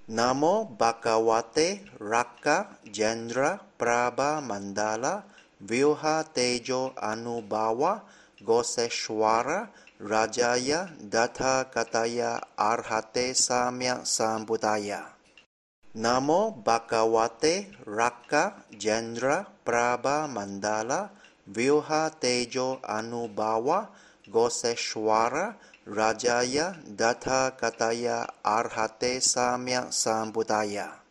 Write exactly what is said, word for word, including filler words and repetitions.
Namo Bhagavate Raka Jendra Prabha Mandala Vyuha Tejo Anubhava Goseshwara Rajaya Datha Kataya Arhate Samya Sambuddhaya. Namo Bhagavate Raka Jendra Prabha Mandala Vyuha Tejo Anubhava Goseshwara Rajaya Datha Kataya Arhate Samya Sambuddhaya.